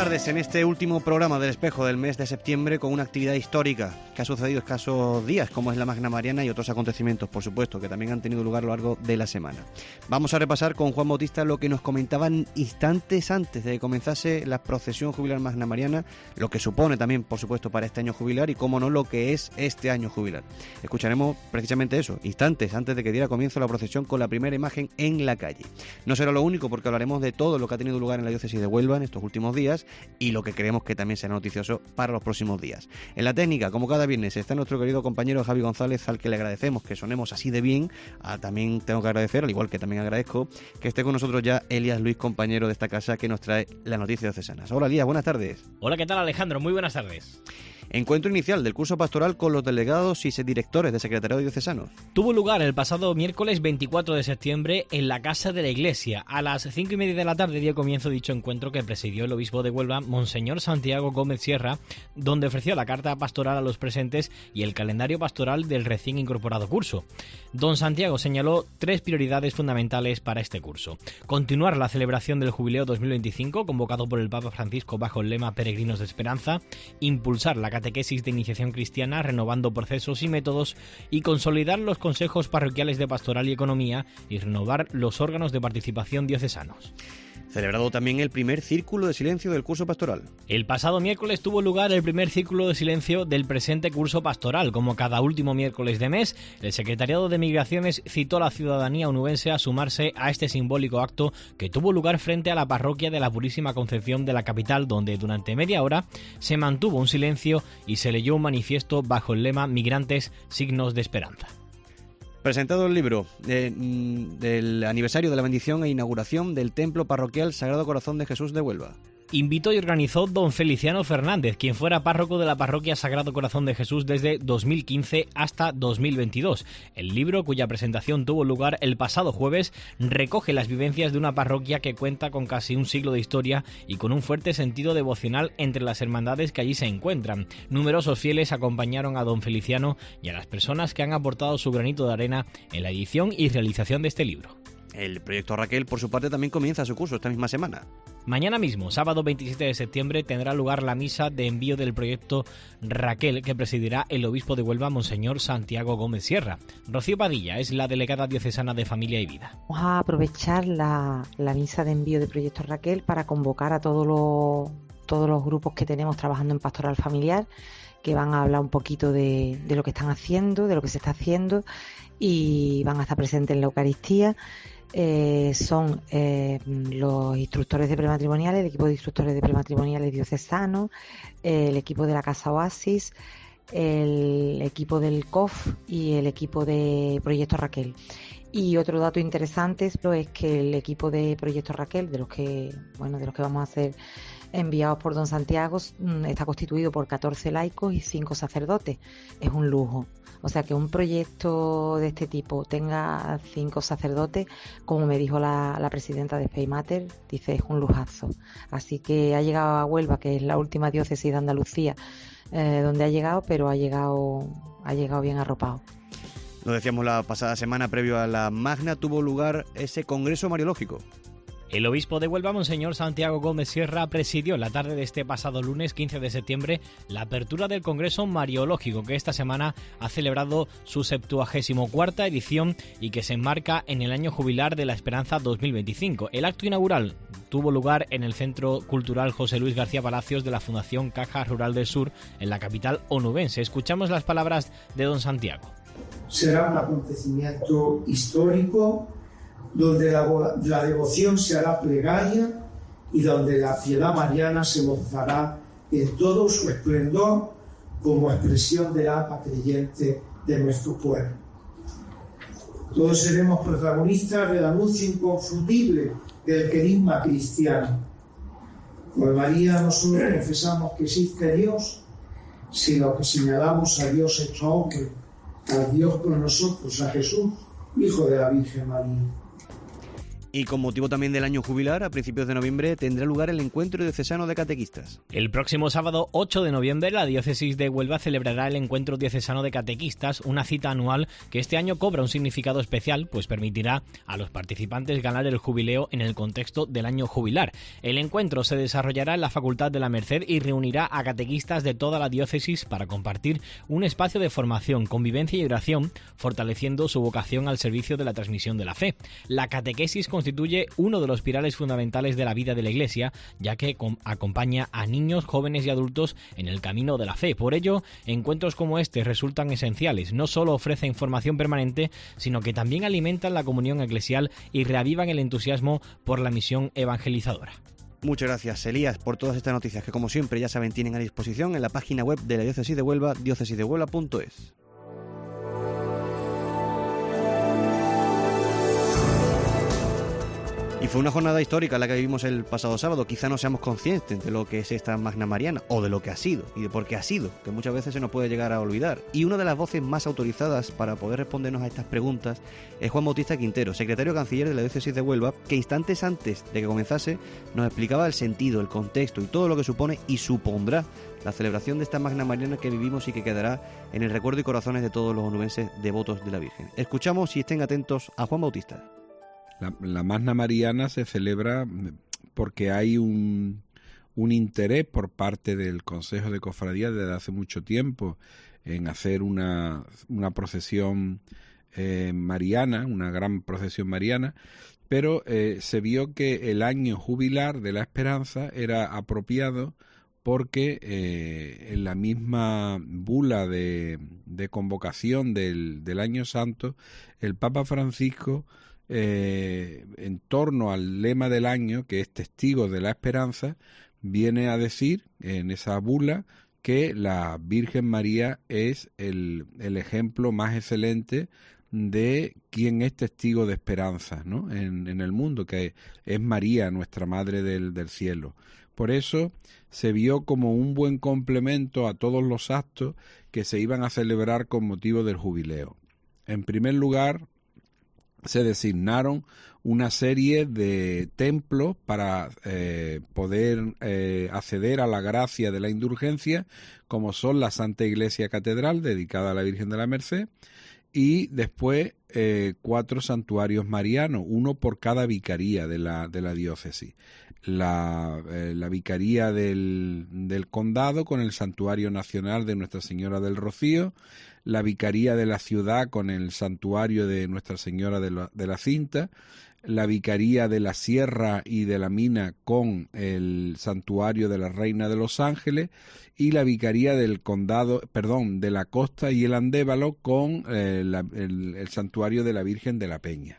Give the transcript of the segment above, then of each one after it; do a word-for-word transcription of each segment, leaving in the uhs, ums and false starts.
tardes en este último programa del Espejo del mes de septiembre con una actividad histórica que ha sucedido escasos días, como es la Magna Mariana y otros acontecimientos, por supuesto, que también han tenido lugar a lo largo de la semana. Vamos a repasar con Juan Bautista lo que nos comentaban instantes antes de que comenzase la procesión jubilar Magna Mariana, lo que supone también, por supuesto, para este año jubilar y, cómo no, lo que es este año jubilar. Escucharemos precisamente eso, instantes antes de que diera comienzo la procesión con la primera imagen en la calle. No será lo único, porque hablaremos de todo lo que ha tenido lugar en la diócesis de Huelva en estos últimos días y lo que creemos que también será noticioso para los próximos días. En la técnica, como cada viernes, está nuestro querido compañero Javi González, al que le agradecemos que sonemos así de bien. Ah, también tengo que agradecer, al igual que también agradezco, que esté con nosotros ya Elías Luis, compañero de esta casa, que nos trae las noticias diocesanas. Hola Elías, buenas tardes. Hola, ¿qué tal Alejandro? Muy buenas tardes. Encuentro inicial del curso pastoral con los delegados y directores de secretariado diocesanos. Tuvo lugar el pasado miércoles veinticuatro de septiembre en la Casa de la Iglesia. A las cinco y media de la tarde dio comienzo dicho encuentro que presidió el obispo de Huelva, Monseñor Santiago Gómez Sierra, donde ofreció la carta pastoral a los presentes y el calendario pastoral del recién incorporado curso. Don Santiago señaló tres prioridades fundamentales para este curso. Continuar la celebración del Jubileo dos mil veinticinco, convocado por el Papa Francisco bajo el lema Peregrinos de Esperanza, impulsar la catequesis de iniciación cristiana renovando procesos y métodos y consolidar los consejos parroquiales de pastoral y economía y renovar los órganos de participación diocesanos. Celebrado también el primer círculo de silencio del curso pastoral. El pasado miércoles tuvo lugar el primer círculo de silencio del presente curso pastoral. Como cada último miércoles de mes, el Secretariado de Migraciones citó a la ciudadanía onubense a sumarse a este simbólico acto que tuvo lugar frente a la parroquia de la Purísima Concepción de la capital, donde durante media hora se mantuvo un silencio y se leyó un manifiesto bajo el lema Migrantes, signos de esperanza. Presentado el libro de, del aniversario de la bendición e inauguración del Templo Parroquial Sagrado Corazón de Jesús de Huelva. Invitó y organizó don Feliciano Fernández, quien fuera párroco de la parroquia Sagrado Corazón de Jesús desde dos mil quince hasta dos mil veintidós. El libro, cuya presentación tuvo lugar el pasado jueves, recoge las vivencias de una parroquia que cuenta con casi un siglo de historia y con un fuerte sentido devocional entre las hermandades que allí se encuentran. Numerosos fieles acompañaron a don Feliciano y a las personas que han aportado su granito de arena en la edición y realización de este libro. El proyecto Raquel, por su parte, también comienza su curso esta misma semana. Mañana mismo, sábado veintisiete de septiembre, tendrá lugar la misa de envío del proyecto Raquel, que presidirá el obispo de Huelva, Monseñor Santiago Gómez Sierra. Rocío Padilla es la delegada diocesana de Familia y Vida. Vamos a aprovechar la, la misa de envío del proyecto Raquel para convocar a todos los, todos los grupos que tenemos trabajando en pastoral familiar, que van a hablar un poquito de, de lo que están haciendo, de lo que se está haciendo, y van a estar presentes en la Eucaristía. Eh, son eh, los instructores de prematrimoniales, el equipo de instructores de prematrimoniales diocesanos, eh, el equipo de la Casa Oasis, el equipo del C O F y el equipo de Proyecto Raquel. Y otro dato interesante es que el equipo de Proyecto Raquel, de los que, bueno, de los que vamos a ser enviados por don Santiago, está constituido por catorce laicos y cinco sacerdotes. Es un lujo. O sea, que un proyecto de este tipo tenga cinco sacerdotes, como me dijo la, la presidenta de Speymater, dice, es un lujazo. Así que ha llegado a Huelva, que es la última diócesis de Andalucía, eh, donde ha llegado, pero ha llegado, ha llegado bien arropado. Lo decíamos la pasada semana, previo a la Magna, tuvo lugar ese congreso mariológico. El obispo de Huelva, Monseñor Santiago Gómez Sierra, presidió la tarde de este pasado lunes quince de septiembre la apertura del Congreso Mariológico, que esta semana ha celebrado su septuagésimo cuarta edición y que se enmarca en el año jubilar de la Esperanza dos mil veinticinco. El acto inaugural tuvo lugar en el Centro Cultural José Luis García Palacios de la Fundación Caja Rural del Sur, en la capital onubense. Escuchamos las palabras de don Santiago. Será un acontecimiento histórico, donde la, la devoción se hará plegaria y donde la piedad mariana se mostrará en todo su esplendor como expresión del alma creyente de nuestro pueblo. Todos seremos protagonistas del anuncio inconfundible del querigma cristiano. Con María no solo confesamos que existe Dios, sino que señalamos a Dios hecho hombre, a Dios con nosotros, a Jesús, Hijo de la Virgen María. Y con motivo también del año jubilar, a principios de noviembre tendrá lugar el Encuentro Diocesano de Catequistas. El próximo sábado ocho de noviembre la Diócesis de Huelva celebrará el Encuentro Diocesano de Catequistas, una cita anual que este año cobra un significado especial, pues permitirá a los participantes ganar el jubileo en el contexto del año jubilar. El encuentro se desarrollará en la Facultad de la Merced y reunirá a catequistas de toda la diócesis para compartir un espacio de formación, convivencia y oración, fortaleciendo su vocación al servicio de la transmisión de la fe. La catequesis constituye uno de los pilares fundamentales de la vida de la Iglesia, ya que acompaña a niños, jóvenes y adultos en el camino de la fe. Por ello, encuentros como este resultan esenciales. No solo ofrecen formación permanente, sino que también alimentan la comunión eclesial y reavivan el entusiasmo por la misión evangelizadora. Muchas gracias, Elías, por todas estas noticias que, como siempre, ya saben, tienen a disposición en la página web de la Diócesis de Huelva, diócesis de huelva punto es. Y fue una jornada histórica la que vivimos el pasado sábado. Quizá no seamos conscientes de lo que es esta Magna Mariana, o de lo que ha sido, y de por qué ha sido, que muchas veces se nos puede llegar a olvidar. Y una de las voces más autorizadas para poder respondernos a estas preguntas es Juan Bautista Quintero, secretario canciller de la Diócesis de Huelva, que instantes antes de que comenzase nos explicaba el sentido, el contexto y todo lo que supone y supondrá la celebración de esta Magna Mariana que vivimos y que quedará en el recuerdo y corazones de todos los onubenses devotos de la Virgen. Escuchamos y estén atentos a Juan Bautista. La, la Magna Mariana se celebra porque hay un, un interés por parte del Consejo de Cofradía desde hace mucho tiempo en hacer una, una procesión eh, mariana, una gran procesión mariana, pero eh, se vio que el año jubilar de la Esperanza era apropiado porque eh, en la misma bula de, de convocación del, del Año Santo, el Papa Francisco, Eh, en torno al lema del año, que es Testigos de la Esperanza, viene a decir en esa bula que la Virgen María es el, el ejemplo más excelente de quien es testigo de esperanza, ¿no? en, en el mundo, que es María, nuestra Madre del, del Cielo. Por eso se vio como un buen complemento a todos los actos que se iban a celebrar con motivo del jubileo. En primer lugar, se designaron una serie de templos para eh, poder eh, acceder a la gracia de la indulgencia, como son la Santa Iglesia Catedral, dedicada a la Virgen de la Merced, y después eh, cuatro santuarios marianos, uno por cada vicaría de la, de la diócesis. La, eh, la vicaría del, del condado con el Santuario Nacional de Nuestra Señora del Rocío, la vicaría de la ciudad con el santuario de Nuestra Señora de la, de la Cinta, la vicaría de la Sierra y de la Mina con el santuario de la Reina de los Ángeles y la vicaría del condado, perdón, de la Costa y el Andévalo con eh, la, el, el santuario de la Virgen de la Peña.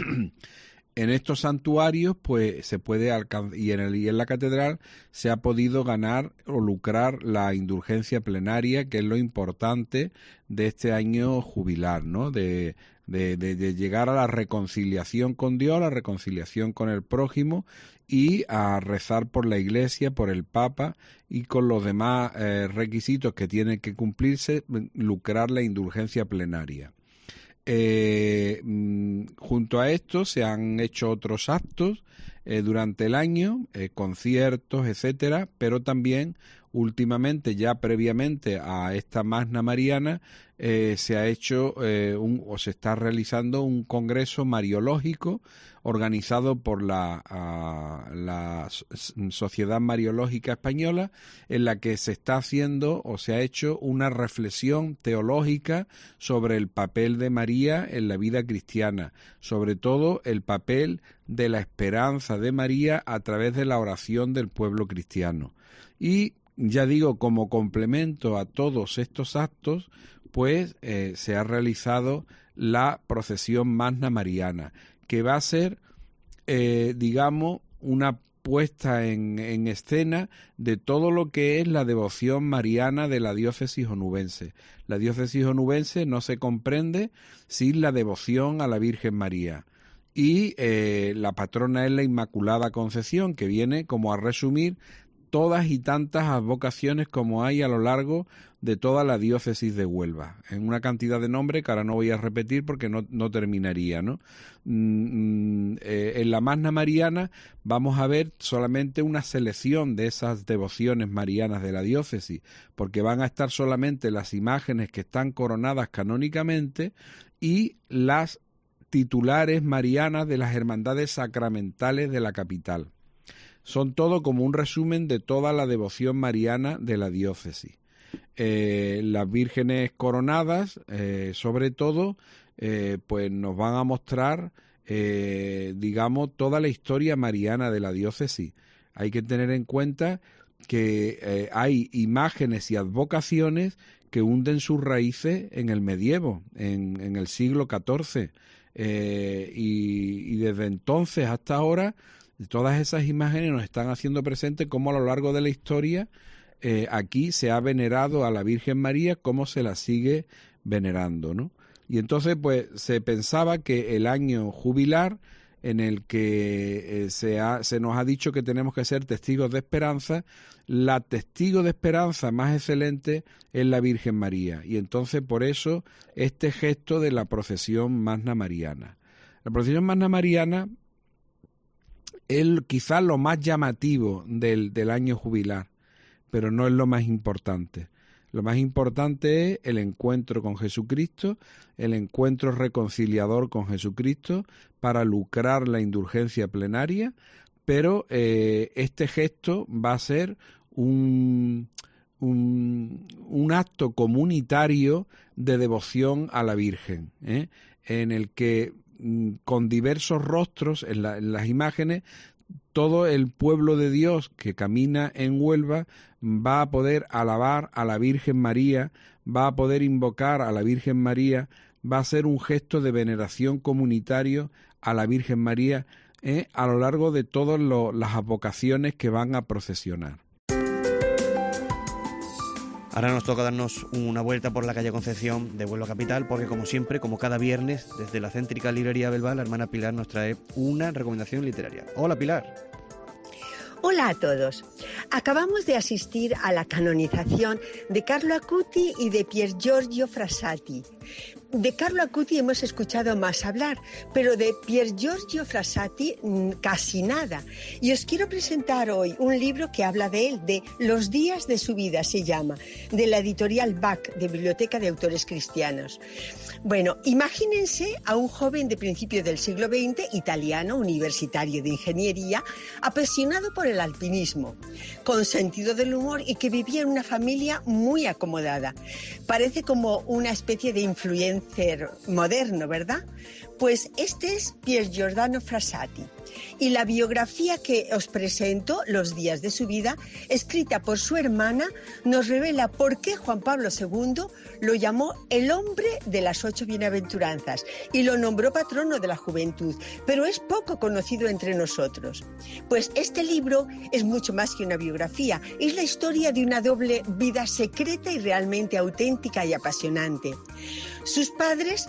En estos santuarios, pues se puede alcanzar, y en, el, y en la catedral se ha podido ganar o lucrar la indulgencia plenaria, que es lo importante de este año jubilar, ¿no? De, de, de, de llegar a la reconciliación con Dios, la reconciliación con el prójimo y a rezar por la Iglesia, por el Papa y con los demás eh, requisitos que tienen que cumplirse, lucrar la indulgencia plenaria. Eh, junto a esto se han hecho otros actos eh, durante el año, eh, conciertos, etcétera, pero también últimamente, ya previamente a esta Magna Mariana, eh, se ha hecho eh, un, o se está realizando un congreso mariológico organizado por la, a, la Sociedad Mariológica Española, en la que se está haciendo o se ha hecho una reflexión teológica sobre el papel de María en la vida cristiana, sobre todo el papel de la esperanza de María a través de la oración del pueblo cristiano. Y ya digo, como complemento a todos estos actos, pues eh, se ha realizado la procesión Magna Mariana, que va a ser, eh, digamos, una puesta en, en escena de todo lo que es la devoción mariana de la diócesis onubense. La diócesis onubense no se comprende sin la devoción a la Virgen María. Y eh, la patrona es la Inmaculada Concepción, que viene como a resumir todas y tantas advocaciones como hay a lo largo de toda la diócesis de Huelva, en una cantidad de nombres que ahora no voy a repetir porque no, no terminaría, ¿no? Mm, eh, en la Magna Mariana vamos a ver solamente una selección de esas devociones marianas de la diócesis, porque van a estar solamente las imágenes que están coronadas canónicamente y las titulares marianas de las hermandades sacramentales de la capital. Son todo como un resumen de toda la devoción mariana de la diócesis. Eh, las vírgenes coronadas, eh, sobre todo, eh, pues nos van a mostrar, eh, digamos, toda la historia mariana de la diócesis. Hay que tener en cuenta que eh, hay imágenes y advocaciones que hunden sus raíces en el medievo, en, en el siglo catorce, eh, y, y desde entonces hasta ahora todas esas imágenes nos están haciendo presente cómo a lo largo de la historia eh, aquí se ha venerado a la Virgen María, cómo se la sigue venerando, ¿no? Y entonces pues se pensaba que el año jubilar en el que eh, se, ha, se nos ha dicho que tenemos que ser testigos de esperanza, la testigo de esperanza más excelente es la Virgen María, y entonces por eso este gesto de la procesión Magna Mariana. La procesión Magna Mariana es quizás lo más llamativo del, del año jubilar, pero no es lo más importante. Lo más importante es el encuentro con Jesucristo, el encuentro reconciliador con Jesucristo para lucrar la indulgencia plenaria, pero eh, este gesto va a ser un, un, un acto comunitario de devoción a la Virgen, ¿eh? en el que con diversos rostros en, la, en las imágenes, todo el pueblo de Dios que camina en Huelva va a poder alabar a la Virgen María, va a poder invocar a la Virgen María, va a ser un gesto de veneración comunitario a la Virgen María eh, a lo largo de todas las advocaciones que van a procesionar. Ahora nos toca darnos una vuelta por la calle Concepción de Huelva Capital, porque como siempre, como cada viernes, desde la céntrica librería Belval, la hermana Pilar nos trae una recomendación literaria. Hola, Pilar. Hola a todos. Acabamos de asistir a la canonización de Carlo Acuti y de Pier Giorgio Frassati. De Carlo Acuti hemos escuchado más hablar, pero de Pier Giorgio Frassati casi nada. Y os quiero presentar hoy un libro que habla de él, de Los días de su vida se llama, de la editorial B A C, de Biblioteca de Autores Cristianos. Bueno, imagínense a un joven de principios del siglo veinte, italiano, universitario de ingeniería, apasionado por el alpinismo, con sentido del humor y que vivía en una familia muy acomodada. Parece como una especie de influencer moderno, ¿verdad? Pues este es Pier Giordano Frassati. Y la biografía que os presento, Los días de su vida, escrita por su hermana, nos revela por qué Juan Pablo segundo lo llamó el hombre de las ocho bienaventuranzas y lo nombró patrono de la juventud, pero es poco conocido entre nosotros. Pues este libro es mucho más que una biografía, es la historia de una doble vida secreta y realmente auténtica y apasionante. Sus padres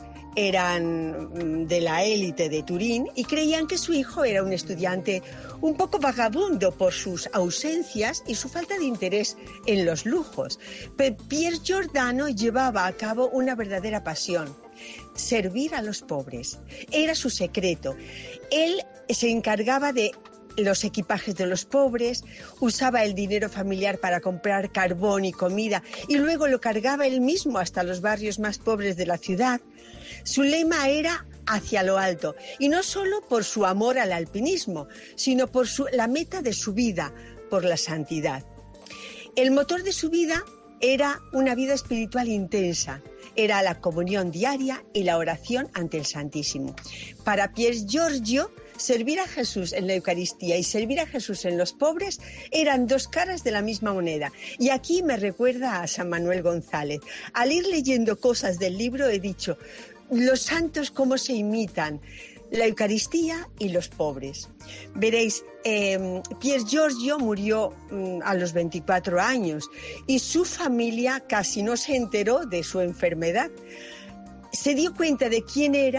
eran de la élite de Turín y creían que su hijo era un estudiante un poco vagabundo por sus ausencias y su falta de interés en los lujos. Pero Pier Giordano llevaba a cabo una verdadera pasión: servir a los pobres. Era su secreto. Él se encargaba de los equipajes de los pobres, usaba el dinero familiar para comprar carbón y comida y luego lo cargaba él mismo hasta los barrios más pobres de la ciudad. Su lema era hacia lo alto, y no solo por su amor al alpinismo, sino por su, la meta de su vida, por la santidad. El motor de su vida era una vida espiritual intensa, era la comunión diaria y la oración ante el Santísimo. Para Pier Giorgio, servir a Jesús en la Eucaristía y servir a Jesús en los pobres eran dos caras de la misma moneda. Y aquí me recuerda a San Manuel González. Al ir leyendo cosas del libro he dicho: los santos cómo se imitan, la Eucaristía y los pobres. Veréis, eh, Pier Giorgio murió mm, a los veinticuatro años y su familia casi no se enteró de su enfermedad. Se dio cuenta de quién era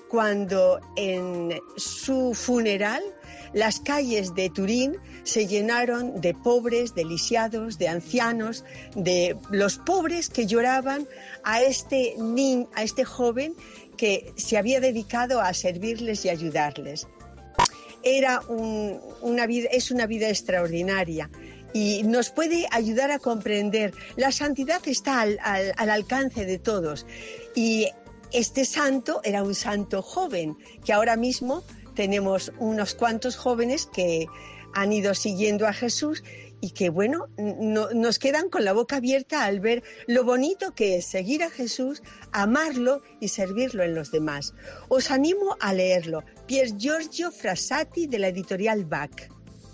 cuando en su funeral las calles de Turín se llenaron de pobres, de lisiados, de ancianos, de los pobres que lloraban a este niño, a este joven que se había dedicado a servirles y ayudarles. Era un, una vida, es una vida extraordinaria y nos puede ayudar a comprender. La santidad está al, al, al alcance de todos y este santo era un santo joven, que ahora mismo tenemos unos cuantos jóvenes que han ido siguiendo a Jesús y que, bueno, no, nos quedan con la boca abierta al ver lo bonito que es seguir a Jesús, amarlo y servirlo en los demás. Os animo a leerlo. Pier Giorgio Frassati, de la editorial Bach.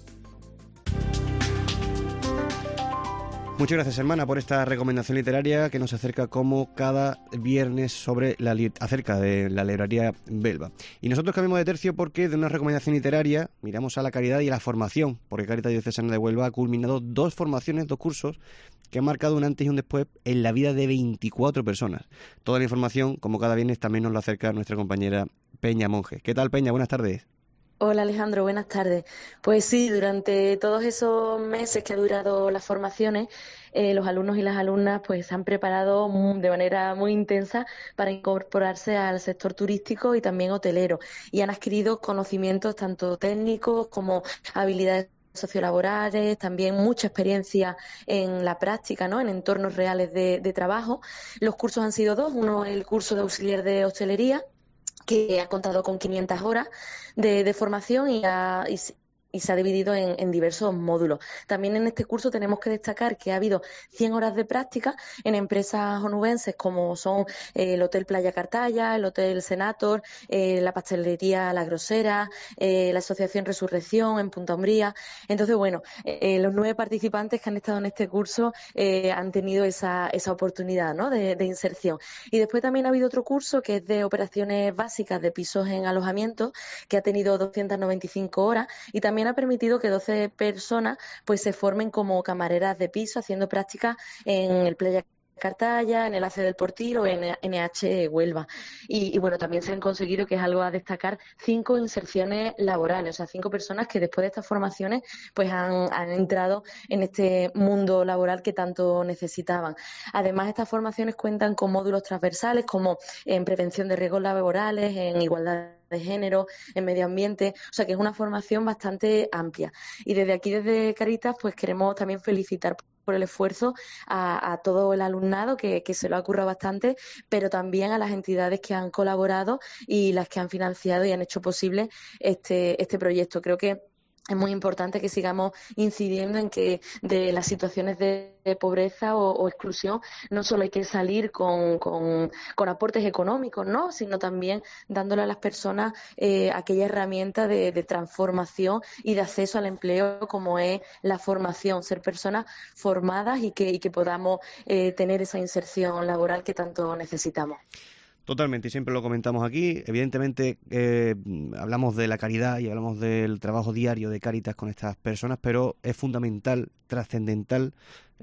Muchas gracias, hermana, por esta recomendación literaria que nos acerca como cada viernes sobre la acerca de la librería Belva. Y nosotros cambiamos de tercio porque de una recomendación literaria miramos a la caridad y a la formación, porque Cáritas Diocesana de Huelva ha culminado dos formaciones, dos cursos que han marcado un antes y un después en la vida de veinticuatro personas. Toda la información, como cada viernes, también nos la acerca nuestra compañera Peña Monge. ¿Qué tal, Peña? Buenas tardes. Hola Alejandro, buenas tardes. Pues sí, durante todos esos meses que ha durado las formaciones, eh, los alumnos y las alumnas pues se han preparado de manera muy intensa para incorporarse al sector turístico y también hotelero y han adquirido conocimientos tanto técnicos como habilidades sociolaborales, también mucha experiencia en la práctica, ¿no? En entornos reales de, de trabajo. Los cursos han sido dos, uno el curso de auxiliar de hostelería, que ha contado con quinientas horas de, de formación y, ha, y, y se ha dividido en, en diversos módulos. También en este curso tenemos que destacar que ha habido cien horas de práctica en empresas onubenses como son eh, el Hotel Playa Cartaya, el Hotel Senator, eh, la Pastelería La Grosera, eh, la Asociación Resurrección en Punta Umbría. Entonces, bueno, eh, los nueve participantes que han estado en este curso eh, han tenido esa, esa oportunidad, ¿no? de, de inserción. Y después también ha habido otro curso que es de operaciones básicas de pisos en alojamiento, que ha tenido doscientas noventa y cinco horas y también ha permitido que doce personas pues se formen como camareras de piso haciendo prácticas en el Playa Cartaya, en el A C del Portil o en N H Huelva. Y, y bueno, también se han conseguido, que es algo a destacar, cinco inserciones laborales, o sea, cinco personas que después de estas formaciones pues han, han entrado en este mundo laboral que tanto necesitaban. Además, estas formaciones cuentan con módulos transversales como en prevención de riesgos laborales, en igualdad de género, en medio ambiente, o sea que es una formación bastante amplia. Y desde aquí, desde Cáritas, pues queremos también felicitar por el esfuerzo a, a todo el alumnado que, que se lo ha currado bastante, pero también a las entidades que han colaborado y las que han financiado y han hecho posible este, este proyecto. Creo que es muy importante que sigamos incidiendo en que de las situaciones de, de pobreza o, o exclusión no solo hay que salir con, con, con aportes económicos, ¿no? Sino también dándole a las personas eh, aquella herramienta de, de transformación y de acceso al empleo como es la formación, ser personas formadas y que, y que podamos eh, tener esa inserción laboral que tanto necesitamos. Totalmente, y siempre lo comentamos aquí. Evidentemente eh, hablamos de la caridad y hablamos del trabajo diario de Cáritas con estas personas, pero es fundamental, trascendental,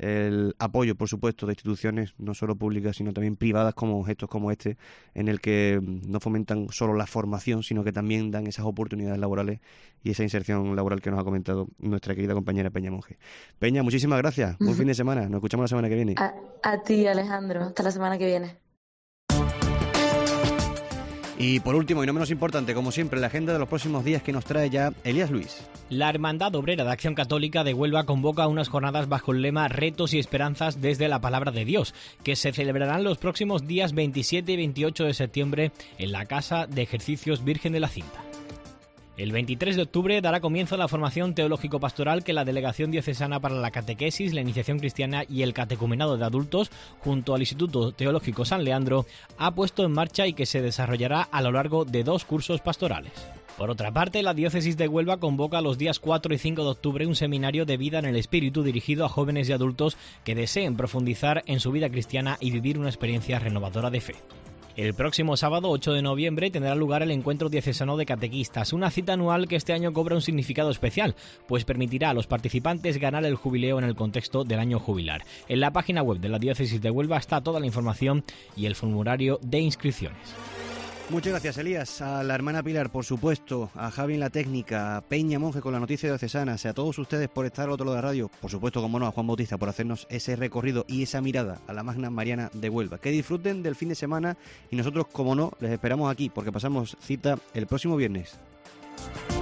el apoyo, por supuesto, de instituciones no solo públicas, sino también privadas, como gestos como este, en el que no fomentan solo la formación, sino que también dan esas oportunidades laborales y esa inserción laboral que nos ha comentado nuestra querida compañera Peña Monge. Peña, muchísimas gracias. Buen fin de semana. Nos escuchamos la semana que viene. A, a ti, Alejandro. Hasta la semana que viene. Y por último, y no menos importante, como siempre, la agenda de los próximos días que nos trae ya Elías Luis. La Hermandad Obrera de Acción Católica de Huelva convoca unas jornadas bajo el lema Retos y Esperanzas desde la Palabra de Dios, que se celebrarán los próximos días veintisiete y veintiocho de septiembre en la Casa de Ejercicios Virgen de la Cinta. El veintitrés de octubre dará comienzo la formación teológico-pastoral que la Delegación Diocesana para la Catequesis, la Iniciación Cristiana y el Catecumenado de Adultos, junto al Instituto Teológico San Leandro, ha puesto en marcha y que se desarrollará a lo largo de dos cursos pastorales. Por otra parte, la Diócesis de Huelva convoca los días cuatro y cinco de octubre un seminario de vida en el espíritu dirigido a jóvenes y adultos que deseen profundizar en su vida cristiana y vivir una experiencia renovadora de fe. El próximo sábado ocho de noviembre tendrá lugar el Encuentro Diocesano de Catequistas, una cita anual que este año cobra un significado especial, pues permitirá a los participantes ganar el jubileo en el contexto del año jubilar. En la página web de la Diócesis de Huelva está toda la información y el formulario de inscripciones. Muchas gracias, Elías. A la hermana Pilar, por supuesto, a Javi en la técnica, a Peña Monje con la noticia diocesana, a todos ustedes por estar al otro lado de la radio, por supuesto, como no, a Juan Bautista por hacernos ese recorrido y esa mirada a la Magna Mariana de Huelva. Que disfruten del fin de semana y nosotros, como no, les esperamos aquí porque pasamos cita el próximo viernes.